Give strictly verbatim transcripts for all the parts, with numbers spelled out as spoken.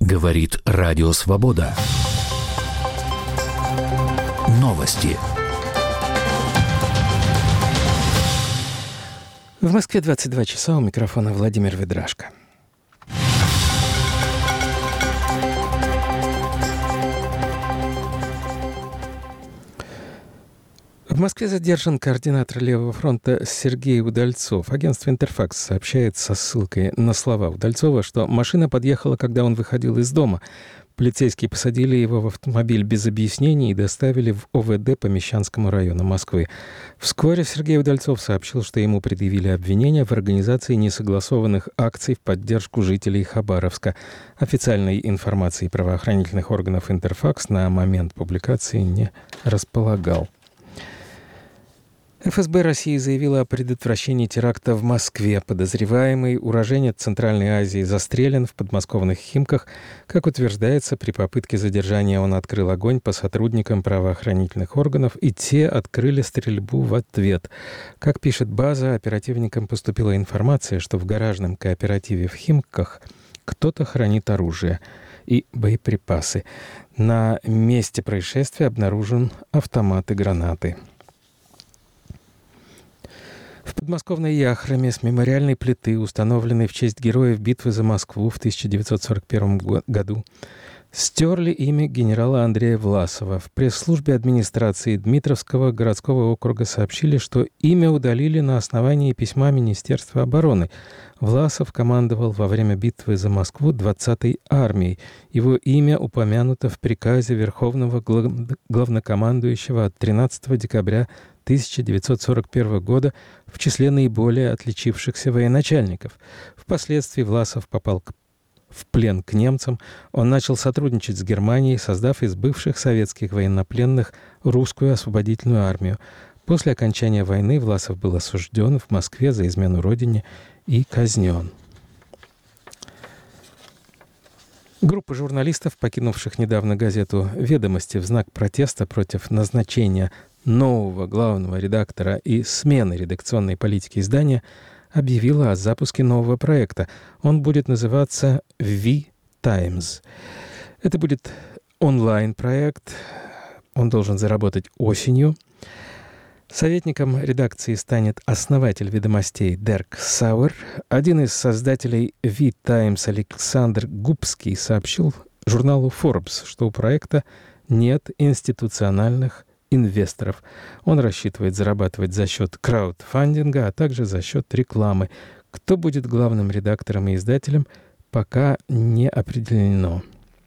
Говорит Радио Свобода. Новости. В Москве двадцать два часа, у микрофона Владимир Ведрашко. В Москве задержан координатор Левого фронта Сергей Удальцов. Агентство «Интерфакс» сообщает со ссылкой на слова Удальцова, что машина подъехала, когда он выходил из дома. Полицейские посадили его в автомобиль без объяснений и доставили в о вэ дэ по Мещанскому району Москвы. Вскоре Сергей Удальцов сообщил, что ему предъявили обвинения в организации несогласованных акций в поддержку жителей Хабаровска. Официальной информации правоохранительных органов «Интерфакс» на момент публикации не располагал. эф эс бэ России заявила о предотвращении теракта в Москве. Подозреваемый уроженец Центральной Азии застрелен в подмосковных Химках. Как утверждается, при попытке задержания он открыл огонь по сотрудникам правоохранительных органов, и те открыли стрельбу в ответ. Как пишет база, оперативникам поступила информация, что в гаражном кооперативе в Химках кто-то хранит оружие и боеприпасы. На месте происшествия обнаружен автомат и гранаты. В подмосковной Яхроме с мемориальной плиты, установленной в честь героев битвы за Москву в тысяча девятьсот сорок первом году, стерли имя генерала Андрея Власова. В пресс-службе администрации Дмитровского городского округа сообщили, что имя удалили на основании письма Министерства обороны. Власов командовал во время битвы за Москву двадцатой армией. Его имя упомянуто в приказе Верховного главнокомандующего от тринадцатого декабря тысяча девятьсот сорок первого года в числе наиболее отличившихся военачальников. Впоследствии Власов попал к в плен к немцам. Он начал сотрудничать с Германией, создав из бывших советских военнопленных русскую освободительную армию. После окончания войны Власов был осужден в Москве за измену родине и казнен. Группа журналистов, покинувших недавно газету «Ведомости» в знак протеста против назначения нового главного редактора и смены редакционной политики издания, объявила о запуске нового проекта. Он будет называться «Ви Таймс». Это будет онлайн-проект. Он должен заработать осенью. Советником редакции станет основатель «Ведомостей» Дерк Сауэр. Один из создателей «Ви Таймс» Александр Губский сообщил журналу Forbes, что у проекта нет институциональных инвесторов. Он рассчитывает зарабатывать за счет краудфандинга, а также за счет рекламы. Кто будет главным редактором и издателем, пока не определено.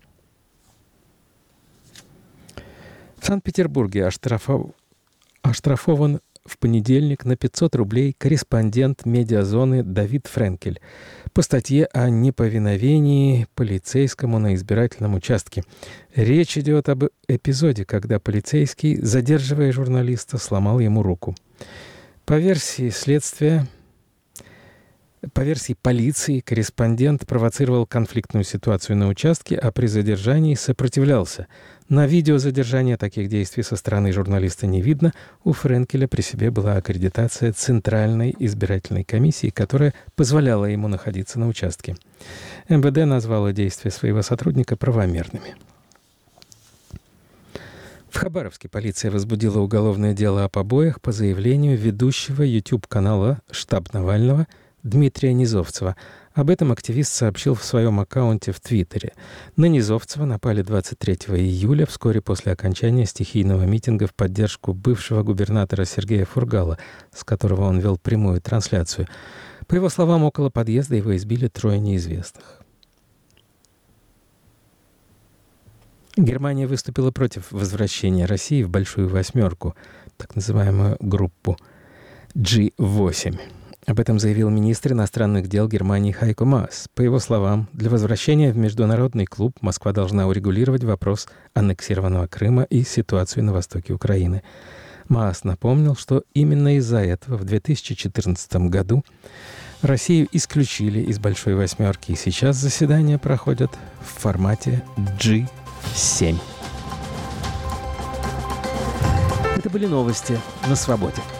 В Санкт-Петербурге оштрафов... оштрафован в понедельник на пятьсот рублей корреспондент «Медиазоны» Давид Френкель по статье о неповиновении полицейскому на избирательном участке. Речь идет об эпизоде, когда полицейский, задерживая журналиста, сломал ему руку. По версии следствия, по версии полиции, корреспондент провоцировал конфликтную ситуацию на участке, а при задержании сопротивлялся. На видео задержания таких действий со стороны журналиста не видно. У Френкеля при себе была аккредитация Центральной избирательной комиссии, которая позволяла ему находиться на участке. эм вэ дэ назвало действия своего сотрудника правомерными. В Хабаровске полиция возбудила уголовное дело о побоях по заявлению ведущего YouTube-канала «Штаб Навального» Дмитрия Низовцева. Об этом активист сообщил в своем аккаунте в Твиттере. На Низовцева напали двадцать третьего июля, вскоре после окончания стихийного митинга в поддержку бывшего губернатора Сергея Фургала, с которого он вел прямую трансляцию. По его словам, около подъезда его избили трое неизвестных. Германия выступила против возвращения России в Большую Восьмерку, так называемую группу джи восемь. Об этом заявил министр иностранных дел Германии Хайко Маас. По его словам, для возвращения в международный клуб Москва должна урегулировать вопрос аннексированного Крыма и ситуацию на востоке Украины. Маас напомнил, что именно из-за этого в две тысячи четырнадцатом году Россию исключили из Большой Восьмерки, и сейчас заседания проходят в формате джи семь. Это были новости на Свободе.